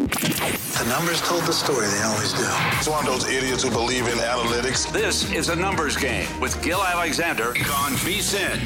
The numbers told the story. They always do. It's one of those idiots who believe in analytics. This is a numbers game with Gil Alexander on VSiN.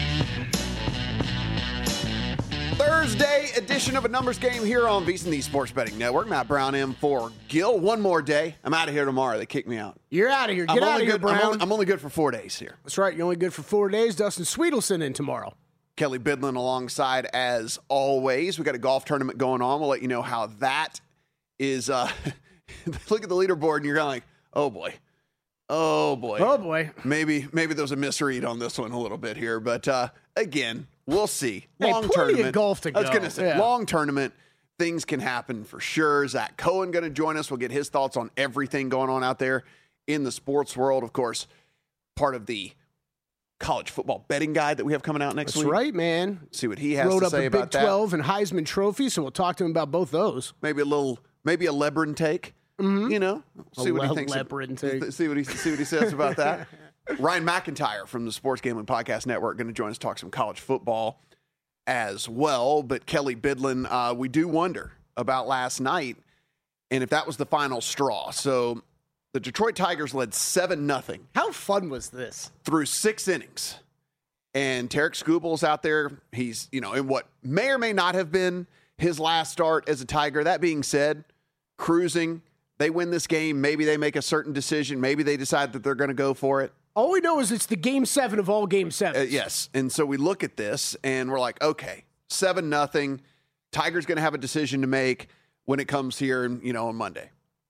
Thursday edition of a numbers game here on VSiN, the Sports Betting Network. Matt Brown in for Gil. One more day. I'm out of here tomorrow. They kick me out. You're out of here. Get out of here, Brown. I'm only good for 4 days here. That's right. You're only good for 4 days. Dustin Sweetelson in tomorrow. Kelly Bidlin alongside as always. We got a golf tournament going on. We'll let you know how that is. Look at the leaderboard and you're kind of like, oh boy. Oh boy. Oh boy. Maybe there's a misread on this one a little bit here, but again, we'll see. Long tournament. Of golf to go. I was going to say, long tournament. Things can happen for sure. Zach Cohen going to join us. We'll get his thoughts on everything going on out there in the sports world. Of course, part of the college football betting guide that we have coming out next week. That's right, man. See what he has to say about that. Big 12 and Heisman Trophy, so we'll talk to him about both those. Maybe a Lebron take. Mm-hmm. You know, see what he thinks. See what he says about that. Ryan McIntyre from the Sports Gambling Podcast Network going to join us to talk some college football as well. But Kelly Bidlin, we do wonder about last night and if that was the final straw. So the Detroit Tigers led 7-0. How fun was this? Through 6 innings. And Tarek Skubel's out there. He's, in what may or may not have been his last start as a Tiger. That being said, cruising. They win this game. Maybe they make a certain decision. Maybe they decide that they're going to go for it. All we know is it's the Game 7 of all Game 7s. Yes. And so we look at this and we're like, okay, 7-0. Tiger's going to have a decision to make when it comes here, on Monday.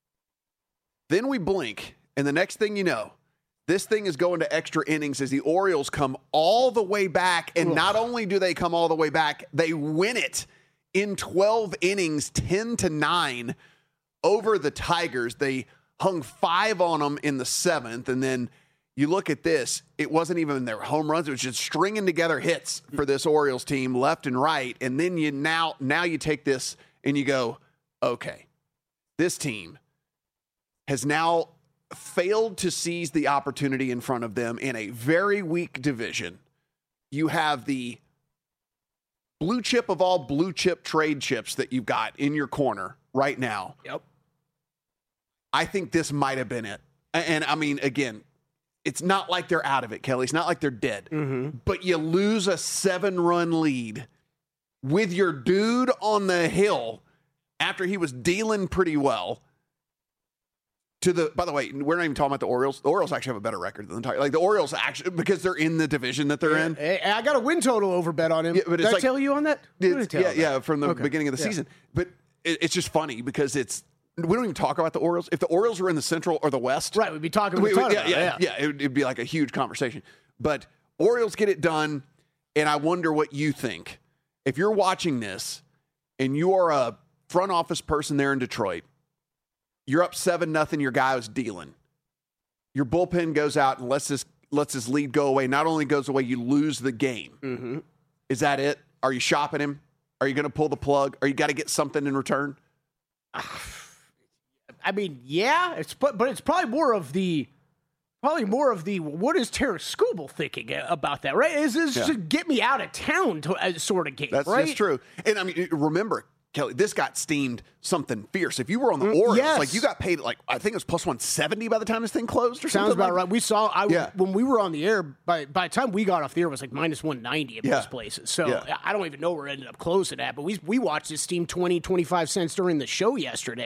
Then we blink, and the next thing you know, this thing is going to extra innings as the Orioles come all the way back. And not only do they come all the way back, they win it in 12 innings, 10-9 over the Tigers. They hung 5 on them in the 7th. And then you look at this, it wasn't even their home runs. It was just stringing together hits for this Orioles team left and right. And then now you take this and you go, okay, this team has now failed to seize the opportunity in front of them in a very weak division. You have the blue chip of all blue chip trade chips that you've got in your corner right now. Yep. I think this might have been it. And I mean, again, it's not like they're out of it, Kelly. It's not like they're dead. Mm-hmm. But you lose a 7-run lead with your dude on the hill after he was dealing pretty well. By the way, we're not even talking about the Orioles. The Orioles actually have a better record than the Tigers. Like the Orioles actually, because they're in the division that they're in. I got a win total over bet on him. Yeah, but Did I tell you on that? From the beginning of the season. But it's just funny because we don't even talk about the Orioles. If the Orioles were in the Central or the West, right, we'd be talking about it'd be like a huge conversation. But Orioles get it done, and I wonder what you think. If you're watching this and you are a front office person there in Detroit, you're up 7-0. Your guy was dealing. Your bullpen goes out and lets his lead go away. Not only goes away, you lose the game. Mm-hmm. Is that it? Are you shopping him? Are you going to pull the plug? Or you got to get something in return? I mean, yeah, but it's probably more of the what is Tarek Skubal thinking about that, right? Is this just get me out of town sort of game, right? That's true. And I mean, remember, Kelly, this got steamed something fierce. If you were on the Orioles, like you got paid I think it was plus 170 by the time this thing closed or something. Sounds about right. We saw when we were on the air, by the time we got off the air, it was like minus 190 in most places. So I don't even know where it ended up closing at, but we watched this steam 20, 25 cents during the show yesterday.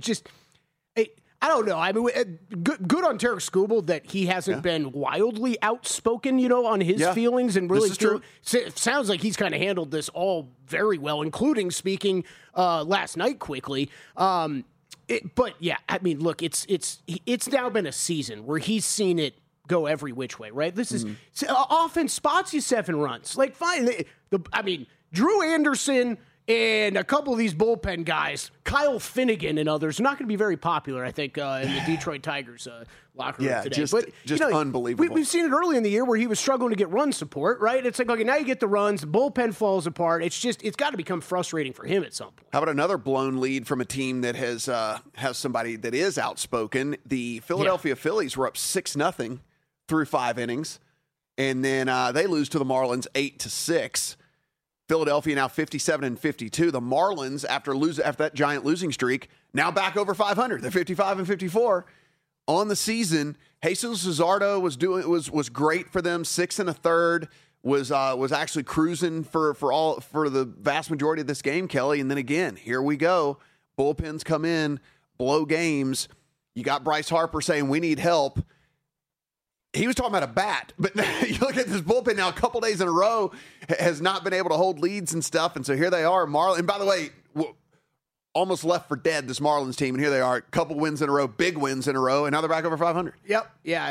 I don't know. I mean, good on Tarek Skubal that he hasn't been wildly outspoken, on his feelings and really. It sounds like he's kind of handled this all very well, including speaking last night quickly. But yeah, I mean, look, it's now been a season where he's seen it go every which way, right? This is offense spots you 7 runs. Like, fine. Drew Anderson and a couple of these bullpen guys, Kyle Finnegan and others, are not going to be very popular, I think, in the Detroit Tigers locker room today. Just unbelievable. We've seen it early in the year where he was struggling to get run support, right? It's like, okay, now you get the runs, the bullpen falls apart. It's got to become frustrating for him at some point. How about another blown lead from a team that has somebody that is outspoken? The Philadelphia Phillies were up 6-0 through 5 innings, and then they lose to the Marlins 8-6. Philadelphia now 57-52. The Marlins, after that giant losing streak, now back over 500. They're 55-54 on the season. Jesus Luzardo was great for them. 6 1/3. Was actually cruising for the vast majority of this game, Kelly. And then again, here we go. Bullpens come in, blow games. You got Bryce Harper saying we need help. He was talking about a bat, but you look at this bullpen now, a couple days in a row has not been able to hold leads and stuff. And so here they are, Marlins. And by the way, almost left for dead, this Marlins team. And here they are, a couple wins in a row, big wins in a row, and now they're back over 500. Yep. Yeah,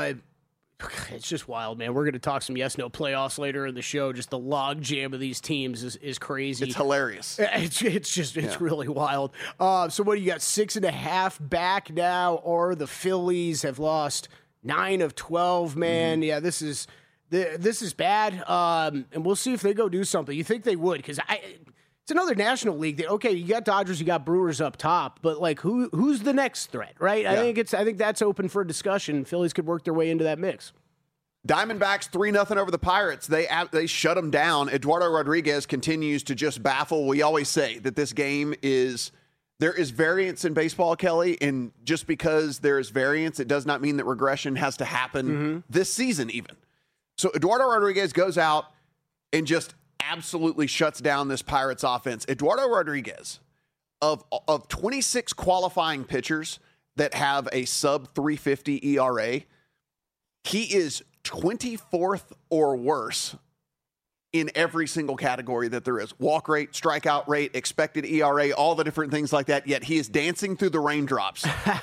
it's just wild, man. We're going to talk some yes-no playoffs later in the show. Just the log jam of these teams is crazy. It's hilarious. It's really wild. So what do you got? 6.5 back now, or the Phillies have lost 9 of 12, man. Yeah, this is bad. And we'll see if they go do something. You think they would? Because it's another National League that, okay, you got Dodgers, you got Brewers up top, but like who's the next threat, right? Yeah. I think that's open for discussion. Phillies could work their way into that mix. Diamondbacks 3-0 over the Pirates. They shut them down. Eduardo Rodriguez continues to just baffle. We always say that this game there is variance in baseball, Kelly, and just because there is variance, it does not mean that regression has to happen this season even. So Eduardo Rodriguez goes out and just absolutely shuts down this Pirates offense. Eduardo Rodriguez, of 26 qualifying pitchers that have a sub 350 ERA, he is 24th or worse in every single category that there is. Walk rate, strikeout rate, expected ERA, all the different things like that. Yet he is dancing through the raindrops.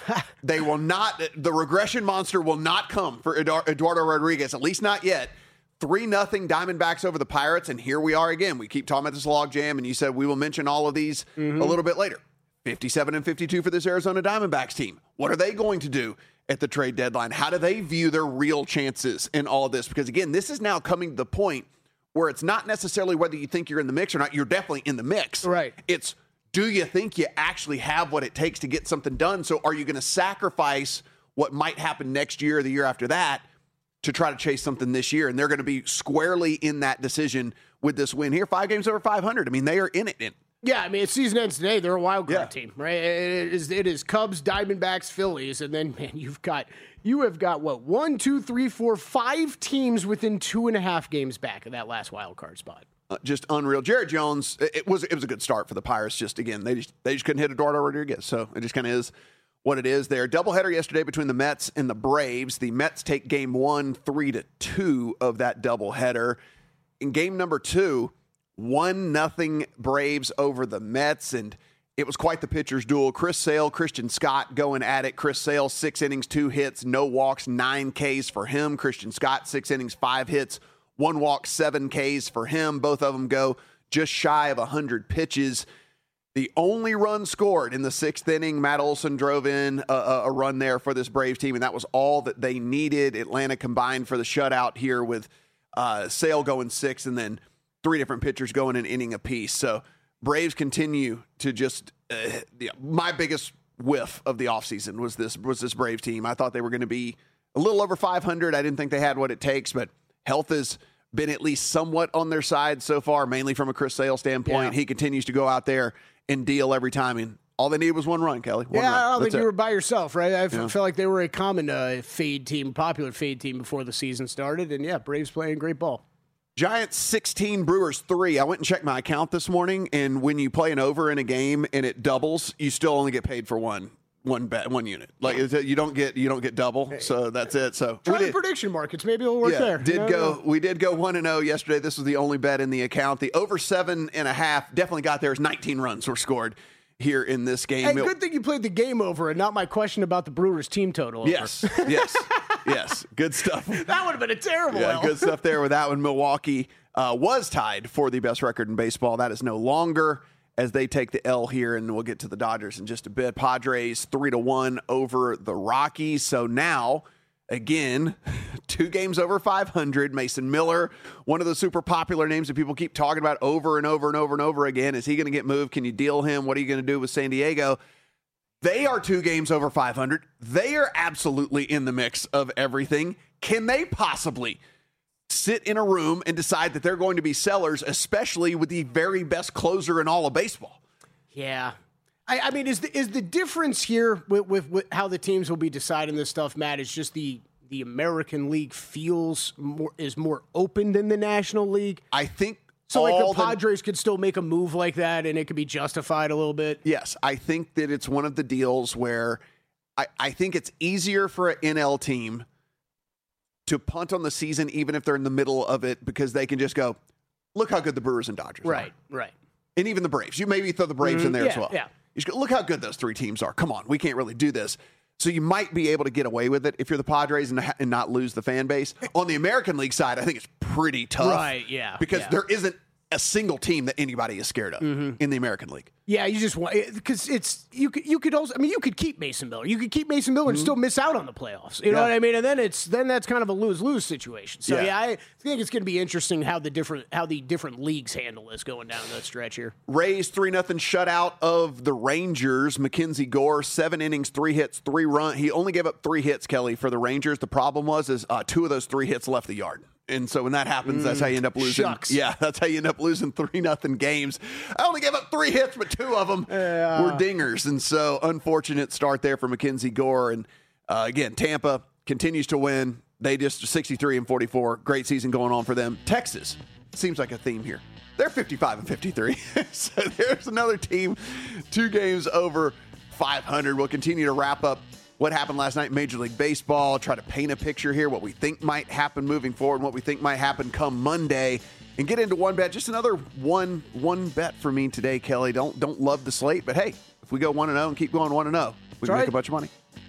The regression monster will not come for Eduardo Rodriguez, at least not yet. 3-0 Diamondbacks over the Pirates, and here we are again. We keep talking about this log jam, and you said we will mention all of these a little bit later. 57-52 for this Arizona Diamondbacks team. What are they going to do at the trade deadline? How do they view their real chances in all of this? Because, again, this is now coming to the point where it's not necessarily whether you think you're in the mix or not. You're definitely in the mix. Right. It's, do you think you actually have what it takes to get something done? So are you going to sacrifice what might happen next year or the year after that to try to chase something this year? And they're going to be squarely in that decision with this win here. 5 games over 500. I mean, they are in it. Yeah, I mean, season ends today. They're a wild card team, right? It is Cubs, Diamondbacks, Phillies, and then, man, you have got what, 1, 2, 3, 4, 5 teams within 2.5 games back of that last wild card spot. Just unreal. Jared Jones, it was a good start for the Pirates. Just again, they just couldn't hit Eduardo Rodriguez, so it just kind of is what it is there. Doubleheader yesterday between the Mets and the Braves. The Mets take game 1, 3-2 of that doubleheader. In game number 2, 1-0 Braves over the Mets, and it was quite the pitcher's duel. Chris Sale, Christian Scott going at it. Chris Sale, 6 innings, 2 hits, no walks, 9 Ks for him. Christian Scott, 6 innings, 5 hits, 1 walk, 7 Ks for him. Both of them go just shy of 100 pitches. The only run scored in the 6th inning, Matt Olson drove in a run there for this Braves team, and that was all that they needed. Atlanta combined for the shutout here with Sale going 6 and then 3 different pitchers going an inning apiece. So Braves continue to just my biggest whiff of the offseason was this Braves team. I thought they were going to be a little over 500. I didn't think they had what it takes, but health has been at least somewhat on their side so far, mainly from a Chris Sale standpoint. Yeah. He continues to go out there and deal every time. And all they needed was 1 run, Kelly. One run. I don't think you were by yourself, right? I felt like they were a common popular fade team before the season started. And, yeah, Braves playing great ball. Giants 16, Brewers 3. I went and checked my account this morning, and when you play an over in a game and it doubles, you still only get paid for one unit. Like you don't get double. So that's it. So try the prediction markets. Maybe it'll work there. We did go 1-0 yesterday. This was the only bet in the account. The over 7.5 definitely got there. 19 runs were scored here in this game. Hey, good thing you played the game over and not my question about the Brewers team total over. Yes. Good stuff. That would have been a terrible L. Good stuff there with that one. Milwaukee was tied for the best record in baseball. That is no longer, as they take the L here, and we'll get to the Dodgers in just a bit. Padres 3-1 over the Rockies. So now, again, 2 games over 500. Mason Miller, one of the super popular names that people keep talking about over and over and over and over again. Is he going to get moved? Can you deal him? What are you going to do with San Diego? They are 2 games over 500. They are absolutely in the mix of everything. Can they possibly sit in a room and decide that they're going to be sellers, especially with the very best closer in all of baseball. Yeah. I mean, is the difference here with how the teams will be deciding this stuff, Matt, is just the American League is more open than the National League? I think so. Like the Padres could still make a move like that, and it could be justified a little bit. Yes, I think that it's one of the deals where I think it's easier for an NL team to punt on the season, even if they're in the middle of it, because they can just go, look how good the Brewers and Dodgers are. Right. And even the Braves. You maybe throw the Braves in there as well. Yeah. You just go, look how good those three teams are. Come on, we can't really do this. So you might be able to get away with it if you're the Padres and not lose the fan base. On the American League side, I think it's pretty tough. Right, yeah. Because there isn't a single team that anybody is scared of in the American League. Yeah, you just want, because it's you could also, I mean, you could keep Mason Miller. You could keep Mason Miller and still miss out on the playoffs. You know what I mean? And then that's kind of a lose-lose situation. So I think it's going to be interesting how the different leagues handle this going down the stretch here. Rays 3-0 shutout of the Rangers. Mackenzie Gore, 7 innings, 3 hits, 3 runs. He only gave up 3 hits, Kelly, for the Rangers. The problem was 2 of those 3 hits left the yard. And so when that happens, that's how you end up losing. Shucks. Yeah, that's how you end up losing 3-0 games. I only gave up 3 hits, but 2 of them were dingers. And so unfortunate start there for Mackenzie Gore. And again, Tampa continues to win. They just 63-44. Great season going on for them. Texas seems like a theme here. They're 55-53. So there's another team 2 games over 500. We'll continue to wrap up what happened last night in Major League Baseball, try to paint a picture here, what we think might happen moving forward, and what we think might happen come Monday, and get into one bet. Just another one bet for me today, Kelly. Don't love the slate, but hey, if we go 1-0 and keep going 1-0, we can make a bunch of money.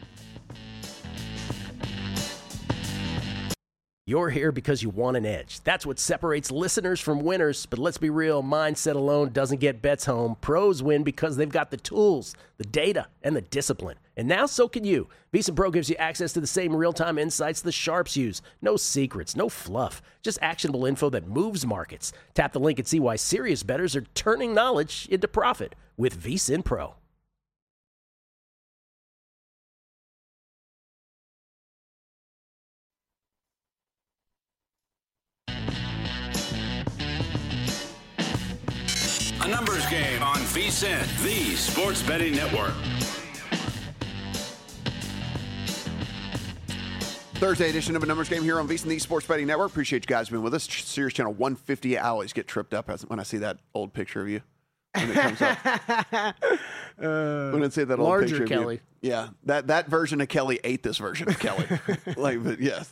You're here because you want an edge. That's what separates listeners from winners. But let's be real, mindset alone doesn't get bets home. Pros win because they've got the tools, the data, and the discipline. And now so can you. VEASAN Pro gives you access to the same real-time insights the sharps use. No secrets, no fluff, just actionable info that moves markets. Tap the link and see why serious bettors are turning knowledge into profit with VEASAN Pro. A numbers game on VSiN, the Sports Betting Network. Thursday edition of a numbers game here on VSiN, the Sports Betting Network. Appreciate you guys being with us. Sirius Channel 150. I always get tripped up when I see that old picture of you when it comes up. When I see that old picture Kelly. Of you. Yeah, that version of Kelly ate this version of Kelly. But yes,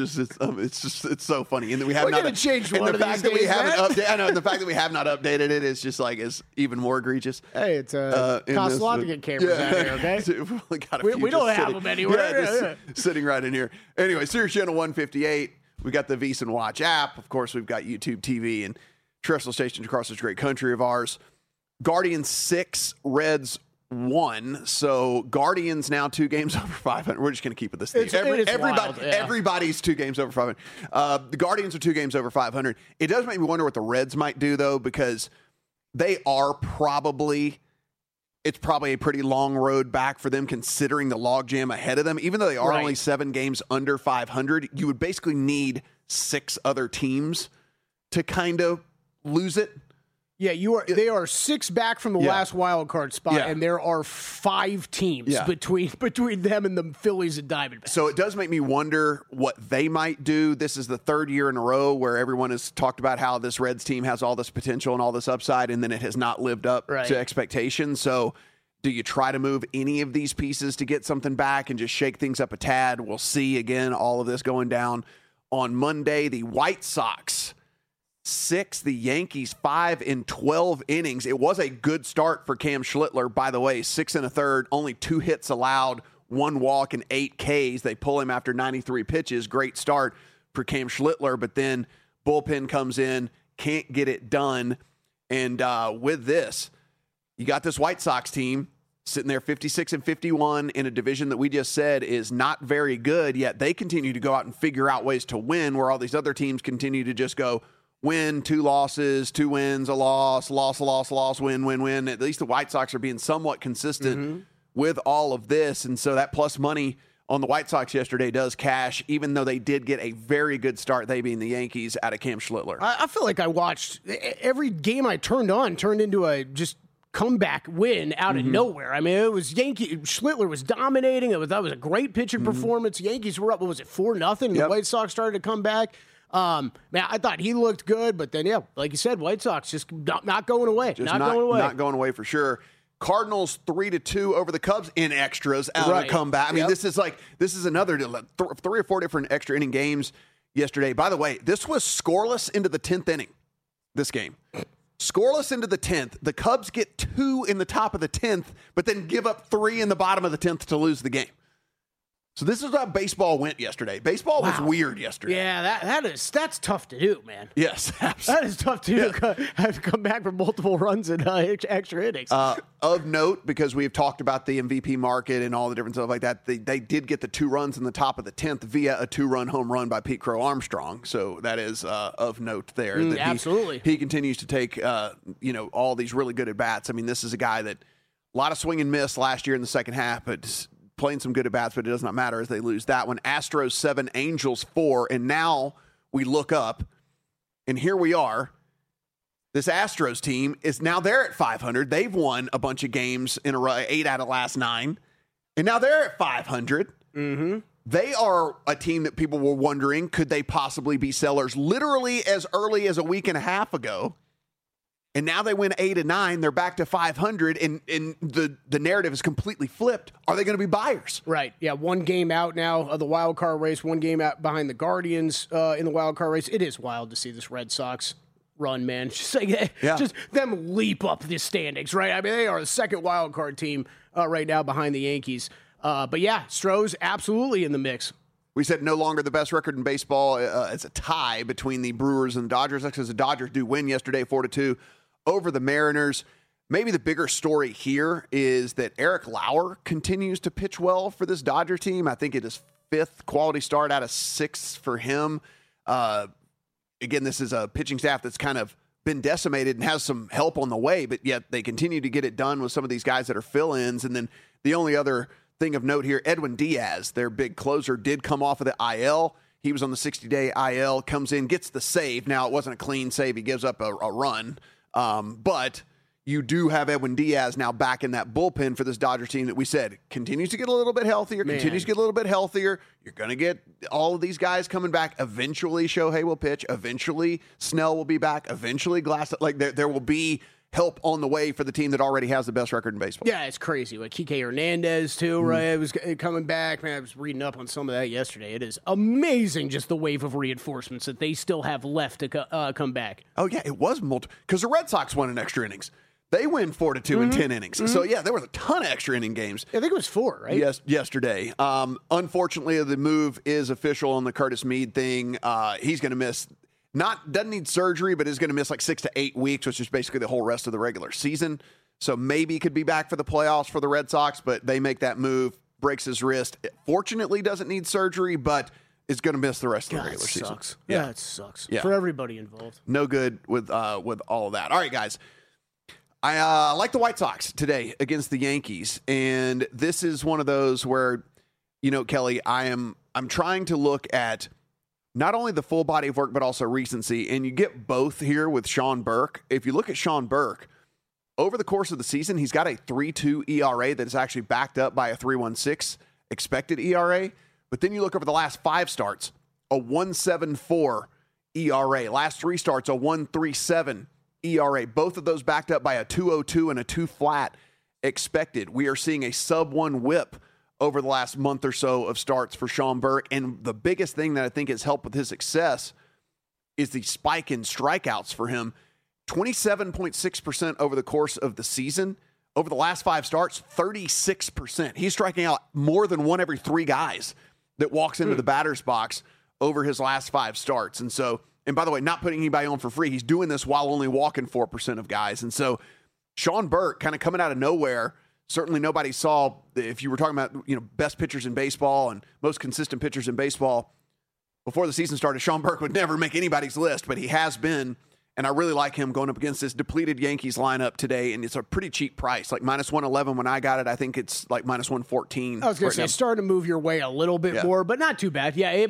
it's so funny. And that we have We're gonna change one of these days, I know, and the fact that we have not updated it is just like is even more egregious. Hey, it's costs a lot to get cameras out here. Okay, we don't have them anywhere. Sitting right in here. Anyway, Sirius Channel 158. We got the VEASAN Watch app. Of course, we've got YouTube TV and terrestrial stations across this great country of ours. Guardians 6, Reds 1. So Guardians now 2 games over 500. We're just going to keep it this thing. Everybody's 2 games over 500. The Guardians are 2 games over 500. It does make me wonder what the Reds might do, though, because they are it's probably a pretty long road back for them considering the logjam ahead of them. Even though they are only 7 games under 500, you would basically need 6 other teams to kind of lose it. Yeah, they are 6 back from the last wild card spot, and there are 5 teams between them and the Phillies and Diamondbacks. So it does make me wonder what they might do. This is the 3rd year in a row where everyone has talked about how this Reds team has all this potential and all this upside, and then it has not lived up to expectations. So do you try to move any of these pieces to get something back and just shake things up a tad? We'll see, again, all of this going down on Monday. The White Sox 6, the Yankees 5 in 12 innings. It was a good start for Cam Schlittler, by the way. 6 1/3, only 2 hits allowed, 1 walk and 8 Ks. They pull him after 93 pitches. Great start for Cam Schlittler, but then bullpen comes in, can't get it done. And with this, you got this White Sox team sitting there 56-51 in a division that we just said is not very good, yet they continue to go out and figure out ways to win, where all these other teams continue to just go win, 2 losses, 2 wins, a loss, win, win, win. At least the White Sox are being somewhat consistent with all of this. And so that plus money on the White Sox yesterday does cash, even though they did get a very good start, they being the Yankees, out of Cam Schlittler. I feel like I watched every game I turned into a just comeback win out of nowhere. I mean, it was Schlittler was dominating. That was a great pitching performance. Yankees were up, what was it, 4-0? The White Sox started to come back. Man, I thought he looked good, but then, like you said, White Sox just not going away. Not going away for sure. Cardinals 3-2 over the Cubs in extras out of a comeback. I mean, this is another 3 or 4 different extra inning games yesterday. By the way, this was scoreless into the 10th inning, this game. Scoreless into the 10th. The Cubs get 2 in the top of the 10th, but then give up 3 in the bottom of the 10th to lose the game. So this is how baseball went yesterday. Baseball was weird yesterday. Yeah, that's tough to do, man. Yes, absolutely. That is tough to do. Have to come back from multiple runs in extra innings. Of note, because we've talked about the MVP market and all the different stuff like that, they did get the 2 runs in the top of the 10th via a 2-run home run by Pete Crow Armstrong. So that is of note there. Absolutely. He continues to take all these really good at bats. I mean, this is a guy that a lot of swing and miss last year in the second half, but playing some good at-bats, but it does not matter as they lose that one. Astros 7, Angels 4, and now we look up, and here we are. This Astros team is now they're at 500. They've won a bunch of games in a row, 8 out of the last 9, and now they're at 500. Mm-hmm. They are a team that people were wondering, could they possibly be sellers literally as early as a week and a half ago? And now they win 8 and 9. They're back to 500, and the narrative is completely flipped. Are they going to be buyers? Right. Yeah. 1 game out now of the wild card race. 1 game out behind the Guardians in the wild card race. It is wild to see this Red Sox run, man. Just them leap up the standings, right? I mean, they are the second wild card team right now behind the Yankees. But yeah, Stroh's absolutely in the mix. We said no longer the best record in baseball. It's a tie between the Brewers and the Dodgers. That's because the Dodgers do win yesterday, 4-2. Over the Mariners. Maybe the bigger story here is that Eric Lauer continues to pitch well for this Dodger team. I think it is 5th quality start out of 6 for him. Again, this is a pitching staff that's kind of been decimated and has some help on the way, but yet they continue to get it done with some of these guys that are fill-ins. And then the only other thing of note here, Edwin Diaz, their big closer, did come off of the IL. He was on the 60-day IL, comes in, gets the save. Now, it wasn't a clean save. He gives up a run. But you do have Edwin Diaz now back in that bullpen for this Dodgers team that we said continues to get a little bit healthier, continues to get a little bit healthier. You're going to get all of these guys coming back. Eventually, Shohei will pitch. Eventually, Snell will be back. Eventually, Glass. Like there will be help on the way for the team that already has the best record in baseball. Yeah, it's crazy. Like Kike Hernandez, too, right? It was coming back. Man, I was reading up on some of that yesterday. It is amazing just the wave of reinforcements that they still have left to come back. Oh, yeah, it was multiple. Because the Red Sox won in extra innings. They win 4-2 in 10 innings. So, yeah, there was a ton of extra inning games. I think it was 4, right? Yes, yesterday. Unfortunately, the move is official on the Curtis Mead thing. He's going to miss... doesn't need surgery, but is going to miss like 6 to 8 weeks, which is basically the whole rest of the regular season. So maybe could be back for the playoffs for the Red Sox, but they make that move, breaks his wrist. Fortunately, doesn't need surgery, but is going to miss the rest of the regular season. Yeah, it sucks for everybody involved. No good with all of that. All right, guys. I like the White Sox today against the Yankees, and this is one of those where, Kelly, I'm trying to look at not only the full body of work, but also recency. And you get both here with Sean Burke. If you look at Sean Burke, over the course of the season, he's got a 3.2 ERA that is actually backed up by a 3.16 expected ERA. But then you look over the last 5 starts, a 1.74 ERA. Last 3 starts, a 1.37 ERA. Both of those backed up by a 2.02 and a 2 flat expected. We are seeing a sub-1 whip over the last month or so of starts for Sean Burke. And the biggest thing that I think has helped with his success is the spike in strikeouts for him. 27.6% over the course of the season. Over the last 5 starts, 36%. He's striking out more than 1 every 3 guys that walks into the batter's box over his last 5 starts. And so, and by the way, not putting anybody on for free. He's doing this while only walking 4% of guys. And so Sean Burke kind of coming out of nowhere. Certainly nobody saw, if you were talking about, best pitchers in baseball and most consistent pitchers in baseball, before the season started, Sean Burke would never make anybody's list, but he has been And I really like him going up against this depleted Yankees lineup today, and it's a pretty cheap price, like -111 when I got it. I think it's like -114. I was going to say, starting to move your way a little bit more, but not too bad. Yeah,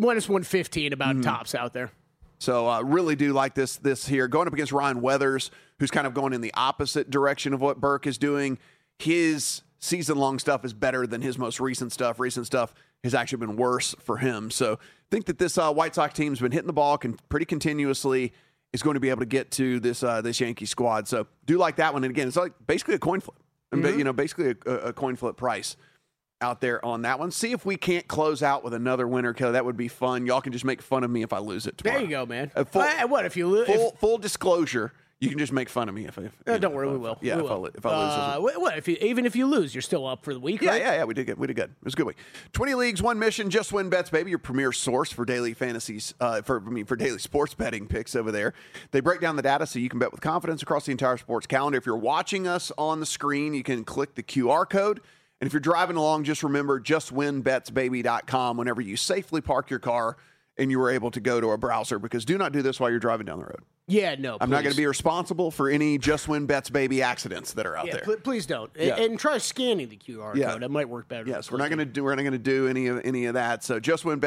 -115 about tops out there. So I really do like this here. Going up against Ryan Weathers, who's kind of going in the opposite direction of what Burke is doing. His season-long stuff is better than his most recent stuff. Recent stuff has actually been worse for him. So I think that this White Sox team's been hitting the ball pretty continuously. Is going to be able to get to this Yankee squad. So do like that one. And again, it's like basically a coin flip. And basically a coin flip price out there on that one. See if we can't close out with another winner, Kelly. That would be fun. Y'all can just make fun of me if I lose it tomorrow. There you go, man. What if you lose? Full disclosure. You can just make fun of me if don't worry, we will. Yeah, if I lose. Even if you lose, you're still up for the week, right? Yeah, we did good. It was a good week. 20 leagues, one mission, Just Win Bets, baby, your premier source for daily fantasies, for daily sports betting picks over there. They break down the data so you can bet with confidence across the entire sports calendar. If you're watching us on the screen, you can click the QR code. And if you're driving along, just remember justwinbetsbaby.com whenever you safely park your car and you were able to go to a browser, because do not do this while you're driving down the road. Yeah, no, I'm not going to be responsible for any Just Win Bets Baby accidents that are out there. Please don't. Yeah. And try scanning the QR code. It might work better. Yes, we're not going to do any of that. So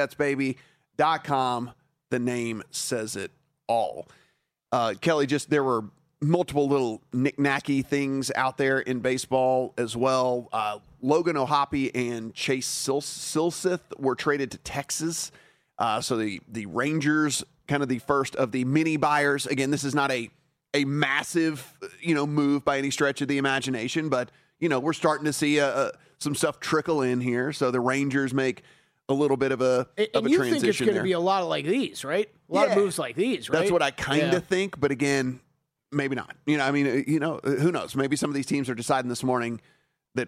justwinbetsbaby.com, the name says it all. Kelly, there were multiple little knick-knacky things out there in baseball as well. Logan O'Hoppe and Chase Silseth were traded to Texas. So the Rangers, kind of the first of the mini buyers. Again, this is not a massive, move by any stretch of the imagination, but, we're starting to see some stuff trickle in here. So the Rangers make a little bit of a transition. You think it's going to be a lot like these, right? A lot of moves like these, right? That's what I kind of think, but again, maybe not. Who knows? Maybe some of these teams are deciding this morning that,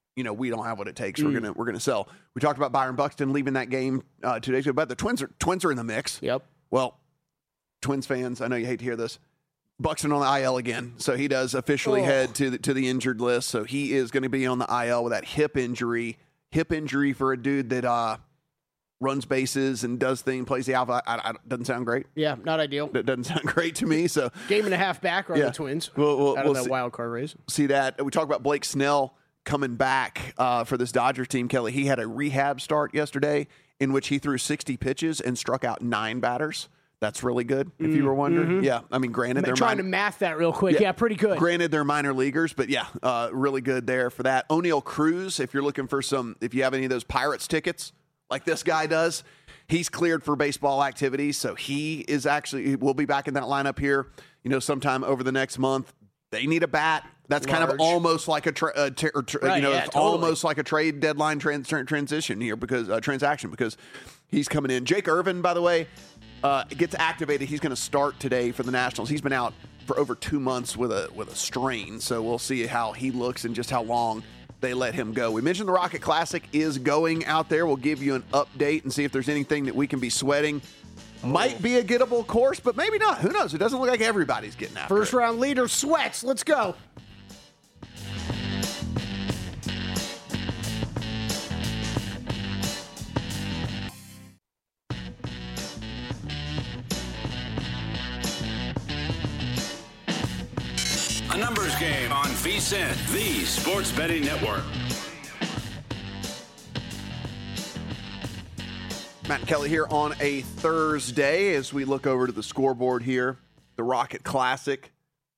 we don't have what it takes. We're gonna sell. We talked about Byron Buxton leaving that game 2 days ago, but the Twins are in the mix. Yep. Well, Twins fans, I know you hate to hear this. Buxton on the IL again, so he does officially head to the injured list. So he is going to be on the IL with that hip injury. Hip injury for a dude that runs bases and does things, plays the outfield. Doesn't sound great. Yeah, not ideal. That doesn't sound great to me. So game and a half back on the Twins. We'll out of that wild card race. See that. We talked about Blake Snell coming back for this Dodgers team, Kelly. He had a rehab start yesterday in which he threw 60 pitches and struck out 9 batters. That's really good, if you were wondering. Mm-hmm. Yeah, I mean, granted, they're trying to math that real quick. Yeah, pretty good. Granted, they're minor leaguers, but really good there for that. O'Neal Cruz, if you're looking for if you have any of those Pirates tickets like this guy does, he's cleared for baseball activities, so he will be back in that lineup here, sometime over the next month. They need a bat. That's kind of almost like almost like a trade deadline transition here transaction because he's coming in. Jake Irvin, by the way, gets activated. He's going to start today for the Nationals. He's been out for over 2 months with a strain, so we'll see how he looks and just how long they let him go. We mentioned the Rocket Classic is going out there. We'll give you an update and see if there's anything that we can be sweating. Might be a gettable course, but maybe not. Who knows? It doesn't look like everybody's getting after First round leader sweats. Let's go. A numbers game on VSiN, the Sports Betting Network. Matt and Kelly here on a Thursday as we look over to the scoreboard here, the Rocket Classic.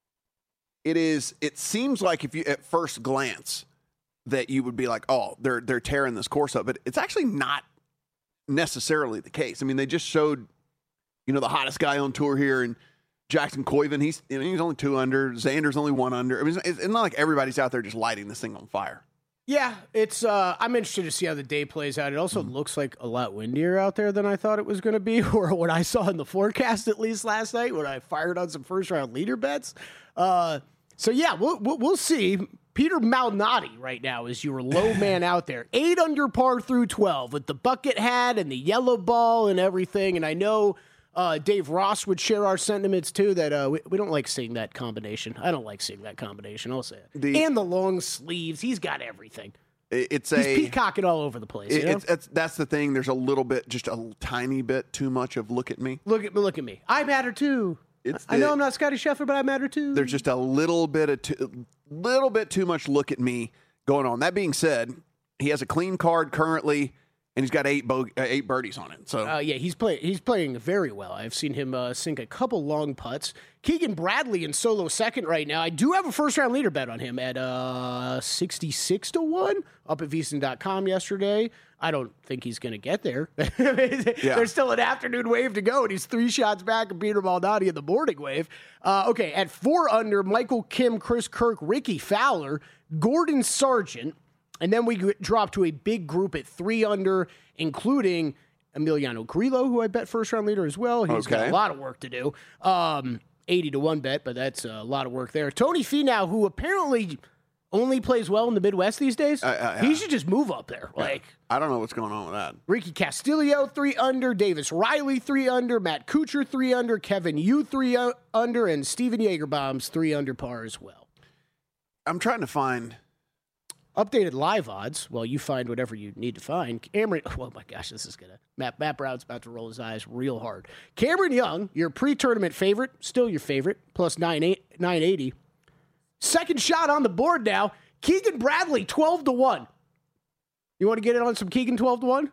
It seems like if you at first glance that you would be like, oh, they're tearing this course up, but it's actually not necessarily the case. I mean, they just showed, the hottest guy on tour here and Jackson Koiven, he's only 2 under. Xander's only 1 under. I mean, it's not like everybody's out there just lighting this thing on fire. Yeah, it's. I'm interested to see how the day plays out. It also looks like a lot windier out there than I thought it was going to be, or what I saw in the forecast at least last night when I fired on some first round leader bets. So yeah, we'll see. Peter Malnati right now is your low man out there. 8 under par through 12 with the bucket hat and the yellow ball and everything. And I know Dave Ross would share our sentiments too that we don't like seeing that combination. I don't like seeing that combination. I'll say it. And the long sleeves. He's got everything. He's peacocking all over the place. That's the thing. There's a little bit, just a tiny bit too much of look at me. Look at me. I matter too. I know I'm not Scotty Scheffler, but I matter too. There's just a little bit too much look at me going on. That being said, he has a clean card currently, and he's got 8 birdies on it. So he's playing very well. I've seen him sink a couple long putts. Keegan Bradley in solo second right now. I do have a first-round leader bet on him at 66-1 up at VSiN.com yesterday. I don't think he's going to get there. There's still an afternoon wave to go, and he's 3 shots back of Peter Malnati in the morning wave. Okay, at 4 under, Michael Kim, Chris Kirk, Ricky Fowler, Gordon Sargent, and then we drop to a big group at 3 under, including Emiliano Grillo, who I bet first-round leader as well. He's got a lot of work to do. 80-1 bet, but that's a lot of work there. Tony Finau, who apparently only plays well in the Midwest these days, he should just move up there. I don't know what's going on with that. Ricky Castillo, 3 under. Davis Riley, 3 under. Matt Kuchar, 3 under. Kevin Yu, 3 under. And Steven Jagerbomb's 3 under par as well. I'm trying to find updated live odds. Well, you find whatever you need to find. Cameron, oh my gosh, this is going to... Matt Brown's about to roll his eyes real hard. Cameron Young, your pre-tournament favorite, still your favorite, plus 980. Second shot on the board now. Keegan Bradley, 12-1. You want to get it on some Keegan 12-1?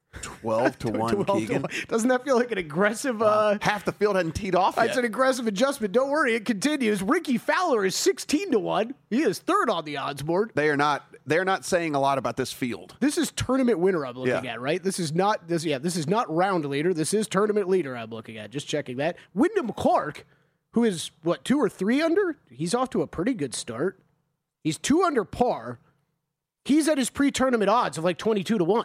12-1 Keegan. Doesn't that feel like an aggressive... half the field hadn't teed off yet. It's an aggressive adjustment. Don't worry, it continues. Ricky Fowler is 16-1. He is third on the odds board. They're not saying a lot about this field. This is tournament winner I'm looking at, right? This is not round leader. This is tournament leader I'm looking at. Just checking that. Wyndham Clark, who is, 2 or 3 under? He's off to a pretty good start. He's 2 under par. He's at his pre-tournament odds of 22-1.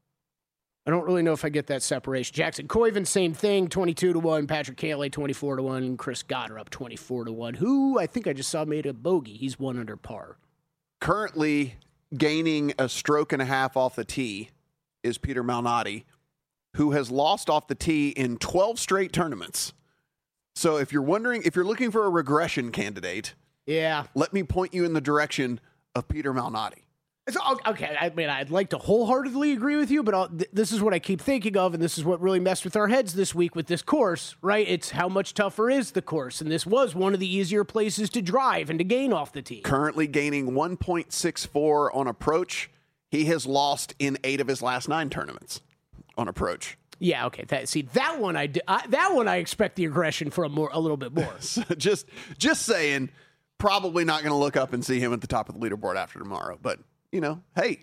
I don't really know if I get that separation. Jackson Koiven, same thing, 22-1. Patrick Cantlay, 24-1. And Chris Gotterup, 24-1. Who I think I just saw made a bogey. He's 1 under par. Currently gaining a stroke and a half off the tee is Peter Malnati, who has lost off the tee in 12 straight tournaments. So if you're looking for a regression candidate, let me point you in the direction of Peter Malnati. Okay, I mean, I'd like to wholeheartedly agree with you, but this is what I keep thinking of, and this is what really messed with our heads this week with this course, right? It's how much tougher is the course, and this was one of the easier places to drive and to gain off the tee. Currently gaining 1.64 on approach. He has lost in 8 of his last 9 tournaments on approach. Yeah, okay. That one I expect the aggression for a little bit more. So just saying, probably not going to look up and see him at the top of the leaderboard after tomorrow, but. Hey,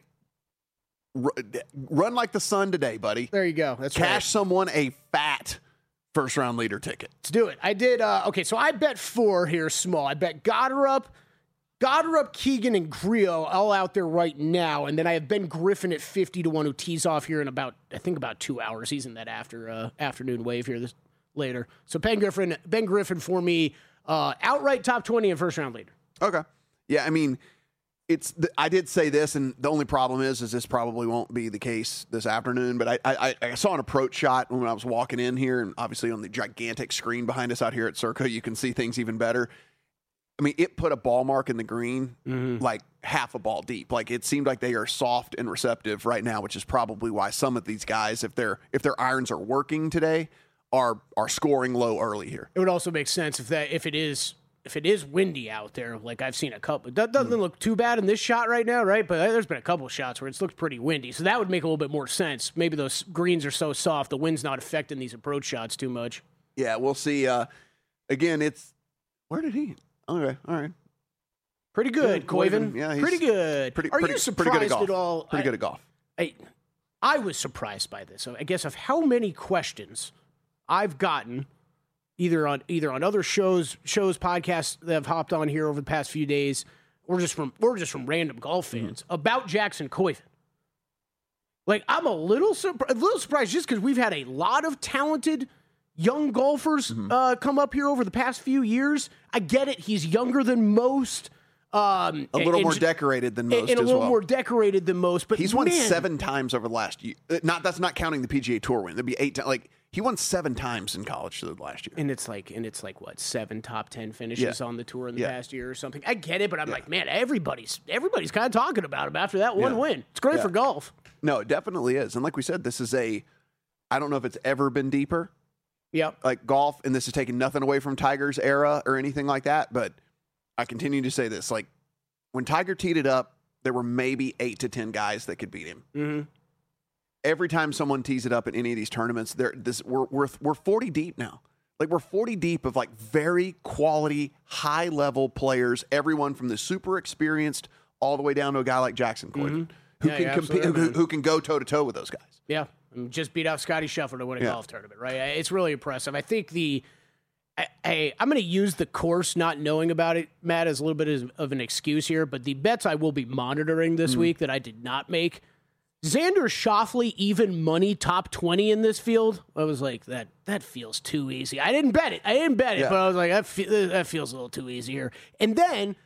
run like the sun today, buddy. There you go. That's Cash someone a fat first-round leader ticket. Let's do it. I did, so I bet 4 here small. I bet Gotterup, Keegan, and Grillo all out there right now, and then I have Ben Griffin at 50-1 who tees off here in about 2 hours. He's in that afternoon wave here later. So Ben Griffin for me, outright top 20 and first-round leader. Okay. Yeah, I mean... I did say this, and the only problem is this probably won't be the case this afternoon, but I saw an approach shot when I was walking in here, and obviously on the gigantic screen behind us out here at Circa, you can see things even better. I mean, it put a ball mark in the green, like half a ball deep. Like, it seemed like they are soft and receptive right now, which is probably why some of these guys, if their irons are working today, are scoring low early here. It would also make sense if it is windy out there, like I've seen a couple. That doesn't look too bad in this shot right now, right? But there's been a couple of shots where it's looked pretty windy. So that would make a little bit more sense. Maybe those greens are so soft, the wind's not affecting these approach shots too much. Yeah, we'll see. Again, where did he? Okay, all right. Pretty good, Koiven. Yeah, he's pretty good. Are you surprised at all? Pretty good at golf. I was surprised by this. I guess of how many questions I've gotten either on other shows, podcasts that have hopped on here over the past few days, or just from random golf fans about Jackson Koiven. Like, I'm a little surprised just because we've had a lot of talented young golfers come up here over the past few years. I get it; he's younger than most. A little more decorated than most, and a little more decorated than most. But he's won 7 times over the last year. That's not counting the PGA Tour win. There'd be 8 times. Like, he won 7 times in college last year. And it's like what, 7 top 10 finishes on the tour in the past year or something. I get it, but I'm like, man, everybody's kind of talking about him after that one win. It's great for golf. No, it definitely is. And like we said, this is I don't know if it's ever been deeper. Yep. Like golf, and this is taking nothing away from Tiger's era or anything like that, but I continue to say this. Like, when Tiger teed it up, there were maybe 8 to 10 guys that could beat him. Mm-hmm. Every time someone tees it up in any of these tournaments, we're 40 deep now. Like, we're 40 deep of, like, very quality, high-level players, everyone from the super experienced all the way down to a guy like Jackson Coyden, who can compete, who can go toe-to-toe with those guys. Yeah, and just beat out Scotty Scheffler to win a golf tournament, right? It's really impressive. I think I'm going to use the course not knowing about it, Matt, as a little bit of an excuse here, but the bets I will be monitoring this week that I did not make, Xander Schauffele even money top 20 in this field. I was like, that feels too easy. I didn't bet it, but I was like, that feels a little too easy here. And then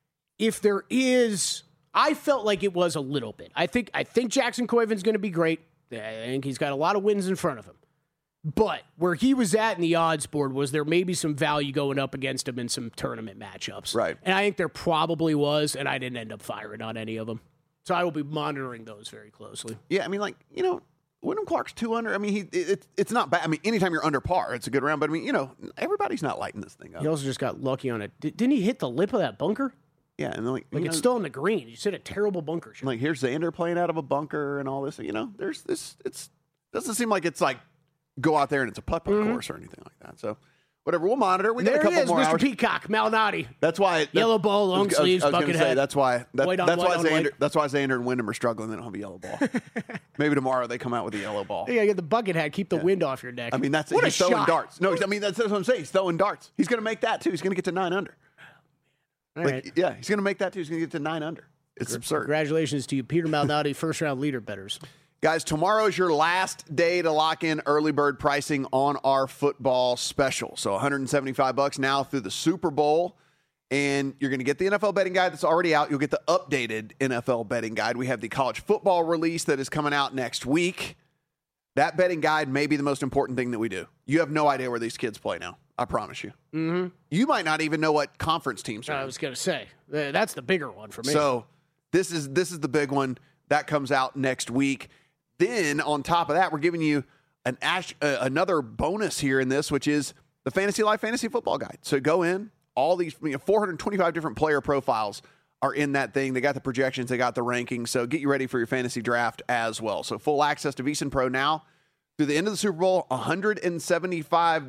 if there is, I felt like it was a little bit. I think Jackson Coyden's going to be great. I think he's got a lot of wins in front of him. But where he was at in the odds board was there maybe some value going up against him in some tournament matchups. Right. And I think there probably was, and I didn't end up firing on any of them. So I will be monitoring those very closely. Yeah, I mean, like, Wyndham Clark's 2 under. I mean, it's not bad. I mean, anytime you're under par, it's a good round. But, I mean, everybody's not lighting this thing up. He also just got lucky on it. Didn't he hit the lip of that bunker? Yeah, and it's still in the green. You said a terrible bunker shot. Like, here's Xander playing out of a bunker and all this. There's this. It doesn't seem like it's like go out there and it's a putt-putt course or anything like that. So, whatever, we'll monitor. We got a couple more Mr. hours. Peacock, Malnati. That's why yellow ball, long sleeves, bucket hat. That's why Xander and Wyndham are struggling. They don't have a yellow ball. Maybe tomorrow they come out with a yellow ball. You gotta get the bucket hat, keep the wind off your neck. I mean, what he's throwing shot. darts. No, I mean that's what I'm saying. He's throwing darts. He's going to make that too. He's going to get to 9 under. All right. Yeah, he's going to make that too. He's going to get to 9 under. It's absurd. Congratulations to you, Peter Malnati, first round leader bettors. Guys, tomorrow is your last day to lock in early bird pricing on our football special. So $175 now through the Super Bowl. And you're going to get the NFL betting guide that's already out. You'll get the updated NFL betting guide. We have the college football release that is coming out next week. That betting guide may be the most important thing that we do. You have no idea where these kids play now. I promise you. Mm-hmm. You might not even know what conference teams are in. I was going to say, that's the bigger one for me. So this is the big one. That comes out next week. Then on top of that, we're giving you another bonus here in this, which is the Fantasy Life Fantasy Football Guide. So go in. All these 425 different player profiles are in that thing. They got the projections. They got the rankings. So get you ready for your fantasy draft as well. So full access to VSiN Pro now through the end of the Super Bowl, $175,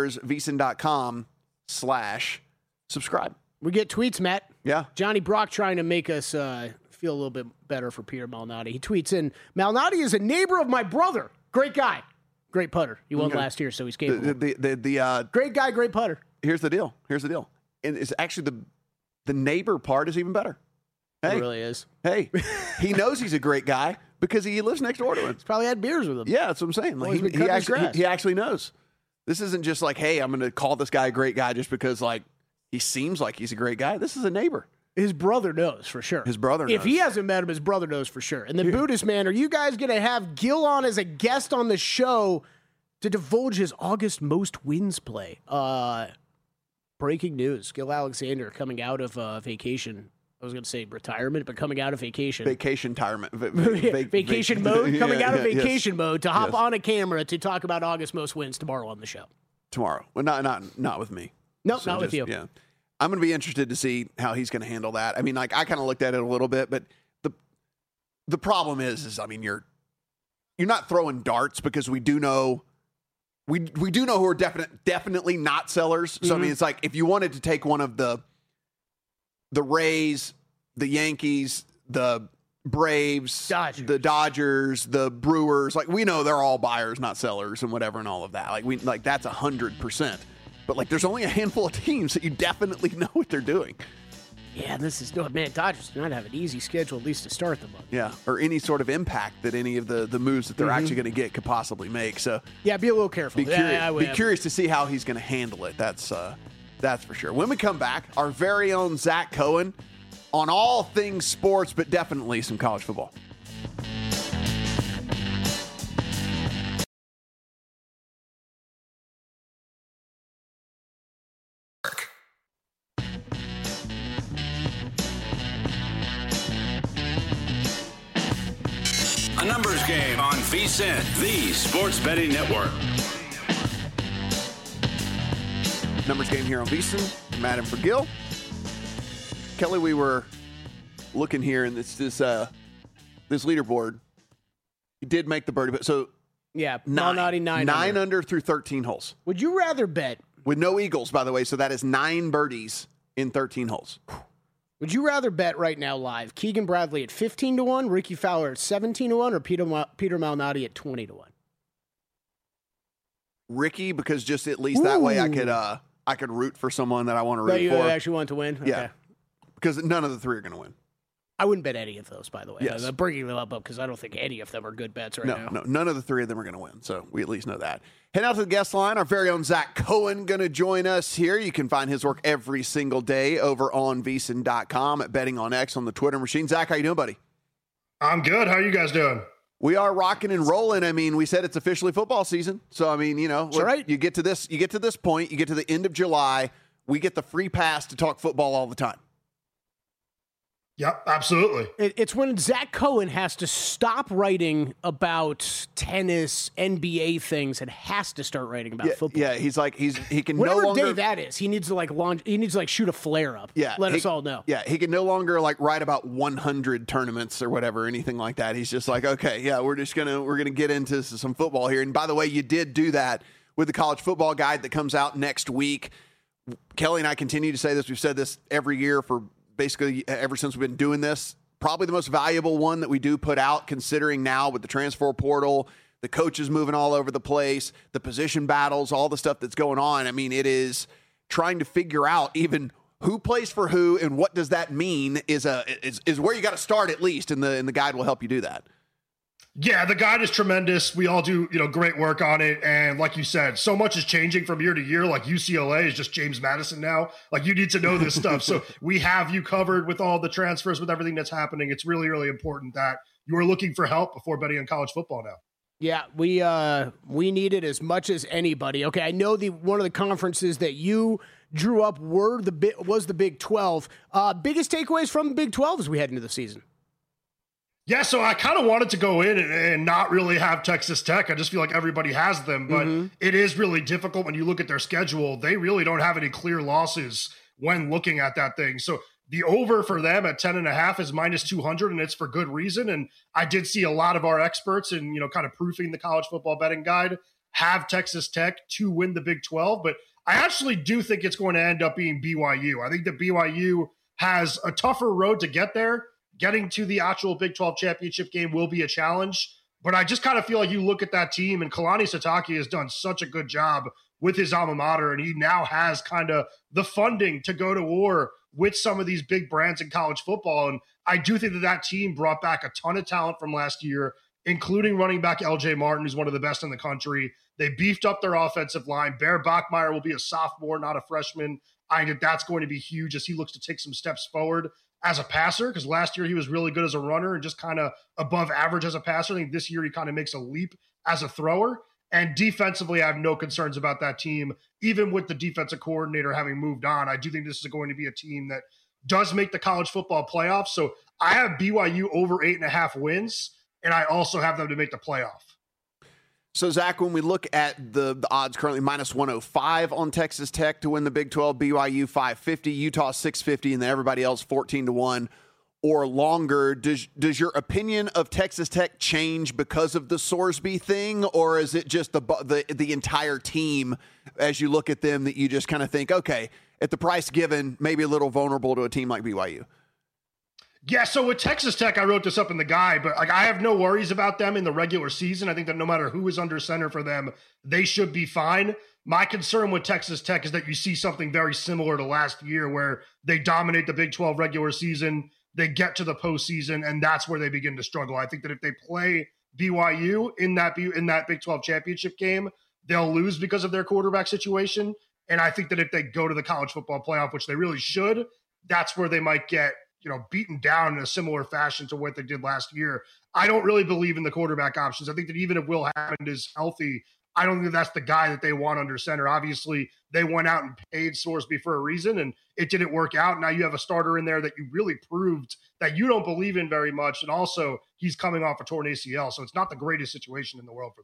VSiN.com/subscribe. We get tweets, Matt. Yeah. Johnny Brock trying to make us feel a little bit better for Peter Malnati. He tweets in, Malnati is a neighbor of my brother. Great guy. Great putter. He won last year, so he's capable. Great guy, great putter. Here's the deal. And it's actually the neighbor part is even better. Hey, it really is. Hey, he knows he's a great guy because he lives next door to him. He's probably had beers with him. Yeah, that's what I'm saying. Like, he actually knows. This isn't just like, hey, I'm going to call this guy a great guy just because like he seems like he's a great guy. This is a neighbor. His brother knows for sure. His brother knows. If he hasn't met him, his brother knows for sure. And then Buddhist Man, are you guys going to have Gil on as a guest on the show to divulge his August most wins play? Breaking news. Gil Alexander coming out of vacation. I was going to say retirement, but coming out of vacation. Vacation retirement. Vacation mode. Coming out of vacation mode to hop on a camera to talk about August most wins tomorrow on the show. Tomorrow. Well, not with me. No, so not with you. Yeah. I'm going to be interested to see how he's going to handle that. I mean, like I kind of looked at it a little bit, but the problem is I mean, you're not throwing darts because we do know who are definitely not sellers. So I mean, it's like if you wanted to take one of the Rays, the Yankees, the Braves, the Dodgers, the Brewers, like we know they're all buyers, not sellers, and whatever, and all of that. Like that's 100%. But like, there's only a handful of teams that you definitely know what they're doing. Yeah, Dodgers do not have an easy schedule, at least to start the month. Yeah, or any sort of impact that any of the moves that they're actually going to get could possibly make. So yeah, be a little careful. Be curious to see how he's going to handle it. That's for sure. When we come back, our very own Zach Cohen on all things sports, but definitely some college football. A numbers game on VSiN, the sports betting network. Numbers Game here on VSiN. Matt and for Gil. Kelly, we were looking here, and this leaderboard. He did make the birdie, but so yeah, nine under through 13 holes. Would you rather bet with no eagles, by the way? So that is 9 birdies in 13 holes. Would you rather bet right now live Keegan Bradley at 15-1, Ricky Fowler at 17-1, or Peter Malnati at 20-1? Ricky, because just at least that way I could root for someone that I want to root for. You actually want to win? Yeah. Okay. Because none of the three are going to win. I wouldn't bet any of those, by the way. Yes. I'm bringing them up because I don't think any of them are good bets now. No, none of the three of them are going to win, so we at least know that. Head out to the guest line. Our very own Zach Cohen going to join us here. You can find his work every single day over on VSiN.com at Betting on X on the Twitter machine. Zach, how you doing, buddy? I'm good. How are you guys doing? We are rocking and rolling. I mean, we said it's officially football season, so I mean, that's right. You get to this point, you get to the end of July, we get the free pass to talk football all the time. Yep, absolutely. It's when Zach Cohen has to stop writing about tennis, NBA things, and has to start writing about football. Yeah, he can whatever no longer day that is. He needs to launch. He needs to shoot a flare up. Yeah, let us all know. Yeah, he can no longer write about 100 tournaments or whatever, anything like that. He's just like, okay, yeah, we're gonna get into some football here. And by the way, you did do that with the college football guide that comes out next week. Kelly and I continue to say this. We've said this every year for basically ever since we've been doing this. Probably the most valuable one that we do put out, considering now with the transfer portal, the coaches moving all over the place, the position battles, all the stuff that's going on. I mean, it is trying to figure out even who plays for who and what does that mean is where you got to start, at least, and the guide will help you do that. Yeah, the guide is tremendous. We all do, great work on it. And like you said, so much is changing from year to year. Like UCLA is just James Madison now. Like you need to know this stuff. So we have you covered with all the transfers, with everything that's happening. It's really, really important that you are looking for help before betting on college football now. Yeah, we need it as much as anybody. Okay, I know one of the conferences that you drew up was the Big 12. Biggest takeaways from the Big 12 as we head into the season? Yeah, so I kind of wanted to go in and not really have Texas Tech. I just feel like everybody has them, but it is really difficult when you look at their schedule. They really don't have any clear losses when looking at that thing. So the over for them at 10.5 is minus 200, and it's for good reason. And I did see a lot of our experts and, kind of proofing the college football betting guide have Texas Tech to win the Big 12. But I actually do think it's going to end up being BYU. I think that BYU has a tougher road to get there. Getting to the actual Big 12 championship game will be a challenge, but I just kind of feel like you look at that team, and Kalani Sitake has done such a good job with his alma mater, and he now has kind of the funding to go to war with some of these big brands in college football. And I do think that team brought back a ton of talent from last year, including running back LJ Martin, who's one of the best in the country. They beefed up their offensive line. Bear Bachmeier will be a sophomore, not a freshman. I think that's going to be huge as he looks to take some steps forward as a passer, because last year he was really good as a runner and just kind of above average as a passer. I think this year he kind of makes a leap as a thrower. And defensively, I have no concerns about that team. Even with the defensive coordinator having moved on, I do think this is going to be a team that does make the college football playoffs. So I have BYU over 8.5 wins, and I also have them to make the playoff. So, Zach, when we look at the odds currently, minus 105 on Texas Tech to win the Big 12, BYU 550, Utah 650, and then everybody else 14-1 or longer. Does your opinion of Texas Tech change because of the Sorsby thing, or is it just the entire team as you look at them that you just kind of think, okay, at the price given, maybe a little vulnerable to a team like BYU? Yeah, so with Texas Tech, I wrote this up in the guide, but I have no worries about them in the regular season. I think that no matter who is under center for them, they should be fine. My concern with Texas Tech is that you see something very similar to last year where they dominate the Big 12 regular season, they get to the postseason, and that's where they begin to struggle. I think that if they play BYU in that Big 12 championship game, they'll lose because of their quarterback situation. And I think that if they go to the college football playoff, which they really should, that's where they might get beaten down in a similar fashion to what they did last year. I don't really believe in the quarterback options. I think that even if Will Hammond is healthy, I don't think that's the guy that they want under center. Obviously, they went out and paid Sorsby for a reason, and it didn't work out. Now you have a starter in there that you really proved that you don't believe in very much, and also he's coming off a torn ACL, so it's not the greatest situation in the world for them.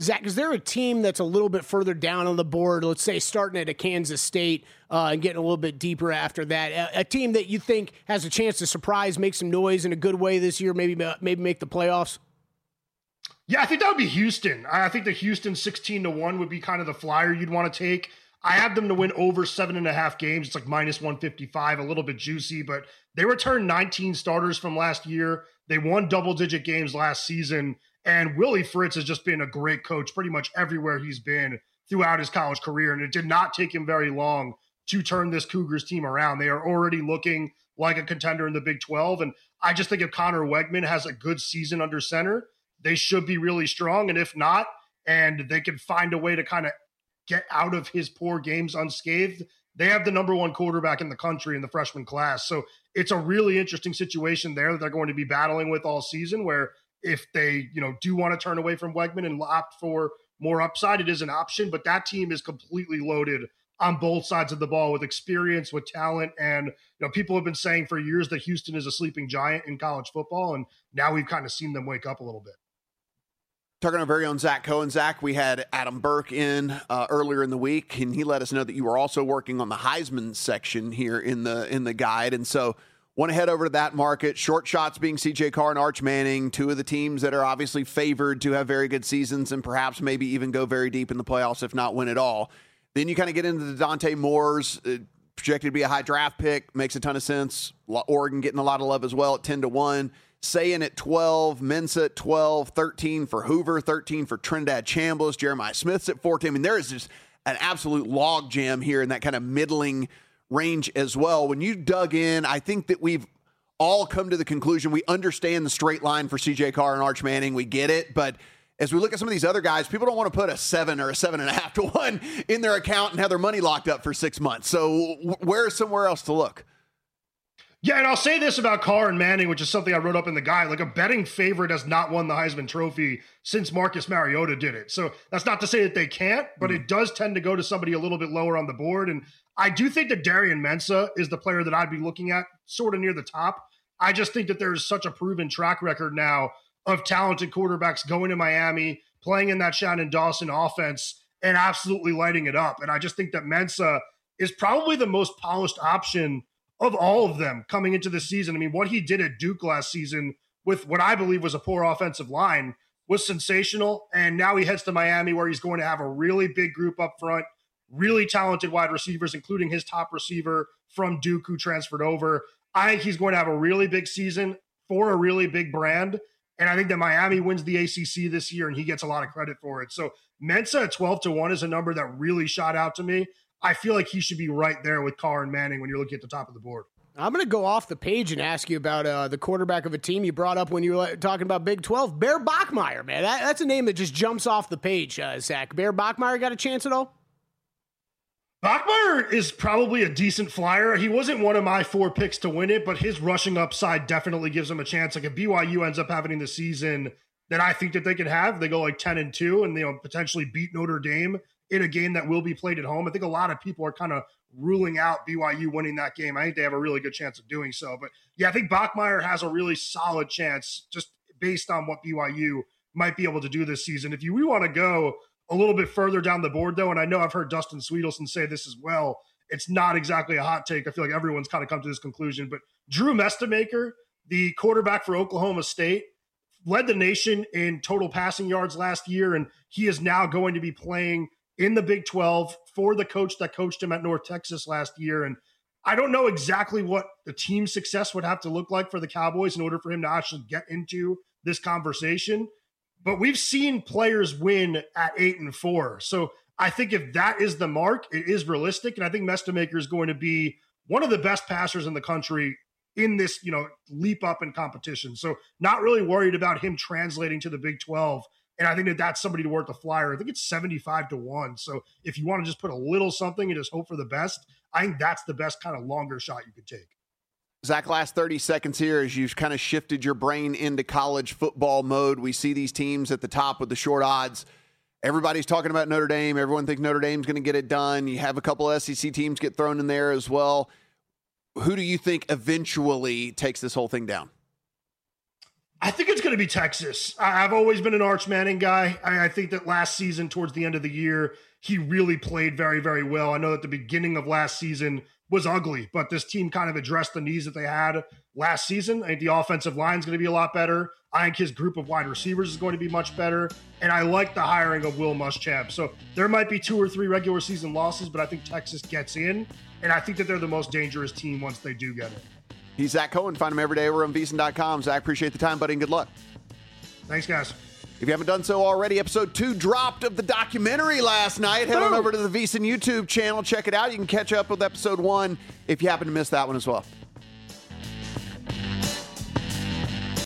Zach, is there a team that's a little bit further down on the board, let's say starting at a Kansas State and getting a little bit deeper after that, a team that you think has a chance to surprise, make some noise in a good way this year, maybe make the playoffs? Yeah, I think that would be Houston. I think the Houston 16-1 would be kind of the flyer you'd want to take. I have them to win over 7.5 games. It's like minus 155, a little bit juicy, but they returned 19 starters from last year. They won double-digit games last season, and Willie Fritz has just been a great coach pretty much everywhere he's been throughout his college career, and it did not take him very long to turn this Cougars team around. They are already looking like a contender in the Big 12, and I just think if Connor Wegman has a good season under center, they should be really strong, and if not, and they can find a way to kind of get out of his poor games unscathed, they have the number one quarterback in the country in the freshman class. So it's a really interesting situation there that they're going to be battling with all season, where if they, do want to turn away from Wegman and opt for more upside, it is an option, but that team is completely loaded on both sides of the ball with experience, with talent. And, people have been saying for years that Houston is a sleeping giant in college football. And now we've kind of seen them wake up a little bit. Talking to our very own Zach Cohen. Zach, we had Adam Burke in earlier in the week, and he let us know that you were also working on the Heisman section here in the guide. And so want to head over to that market. Short shots being C.J. Carr and Arch Manning, two of the teams that are obviously favored to have very good seasons and perhaps maybe even go very deep in the playoffs, if not win it all. Then you kind of get into the Dante Moores, projected to be a high draft pick. Makes a ton of sense. Oregon getting a lot of love as well at 10-1. Sayin at 12, Mensah at 12, 13 for Hoover, 13 for Trinidad Chambliss, Jeremiah Smith's at 14. I mean, there is just an absolute log jam here in that kind of middling range as well. When you dug in, I think that we've all come to the conclusion we understand the straight line for C.J. Carr and Arch Manning. We get it. But as we look at some of these other guys, people don't want to put a 7 or a 7.5 to 1 in their account and have their money locked up for 6 months. So where's somewhere else to look? Yeah, and I'll say this about Carr and Manning, which is something I wrote up in the guide. Like, a betting favorite has not won the Heisman Trophy since Marcus Mariota did it. So that's not to say that they can't, but it does tend to go to somebody a little bit lower on the board. And I do think that Darian Mensah is the player that I'd be looking at sort of near the top. I just think that there's such a proven track record now of talented quarterbacks going to Miami, playing in that Shannon Dawson offense, and absolutely lighting it up. And I just think that Mensah is probably the most polished option of all of them coming into the season. I mean, what he did at Duke last season with what I believe was a poor offensive line was sensational. And now he heads to Miami, where he's going to have a really big group up front, really talented wide receivers, including his top receiver from Duke who transferred over. I think he's going to have a really big season for a really big brand. And I think that Miami wins the ACC this year, and he gets a lot of credit for it. So Mensah at 12-1 is a number that really shot out to me. I feel like he should be right there with Carr and Manning when you're looking at the top of the board. I'm going to go off the page and ask you about the quarterback of a team you brought up when you were talking about Big 12, Bear Bachmeier, man. That's a name that just jumps off the page, Zach. Bear Bachmeier got a chance at all? Bachmeier is probably a decent flyer. He wasn't one of my 4 picks to win it, but his rushing upside definitely gives him a chance. Like, if BYU ends up having the season that I think that they could have, they go like 10-2 and potentially beat Notre Dame in a game that will be played at home. I think a lot of people are kind of ruling out BYU winning that game. I think they have a really good chance of doing so. But yeah, I think Bachmeier has a really solid chance just based on what BYU might be able to do this season. If we want to go a little bit further down the board, though, and I know I've heard Dustin Sweetelson say this as well, it's not exactly a hot take. I feel like everyone's kind of come to this conclusion. But Drew Mestemaker, the quarterback for Oklahoma State, led the nation in total passing yards last year, and he is now going to be playing in the Big 12 for the coach that coached him at North Texas last year. And I don't know exactly what the team success would have to look like for the Cowboys in order for him to actually get into this conversation. But we've seen players win at 8-4. So I think if that is the mark, it is realistic. And I think Mestemaker is going to be one of the best passers in the country in this, leap up in competition. So not really worried about him translating to the Big 12. And I think that that's somebody to worth a flyer. I think it's 75-1. So if you want to just put a little something and just hope for the best, I think that's the best kind of longer shot you could take. Zach, last 30 seconds here as you've kind of shifted your brain into college football mode. We see these teams at the top with the short odds. Everybody's talking about Notre Dame. Everyone thinks Notre Dame's going to get it done. You have a couple of SEC teams get thrown in there as well. Who do you think eventually takes this whole thing down? I think it's going to be Texas. I've always been an Arch Manning guy. I think that last season, towards the end of the year, he really played very, very well. I know that the beginning of last season was ugly, but this team kind of addressed the needs that they had last season. I think the offensive line is going to be a lot better. I think his group of wide receivers is going to be much better. And I like the hiring of Will Muschamp. So there might be 2 or 3 regular season losses, but I think Texas gets in. And I think that they're the most dangerous team once they do get it. He's Zach Cohen. Find him every day over on VSiN.com. Zach, appreciate the time, buddy, and good luck. Thanks, guys. If you haven't done so already, episode 2 dropped of the documentary last night. Head on over to the VSiN YouTube channel. Check it out. You can catch up with episode 1 if you happen to miss that one as well.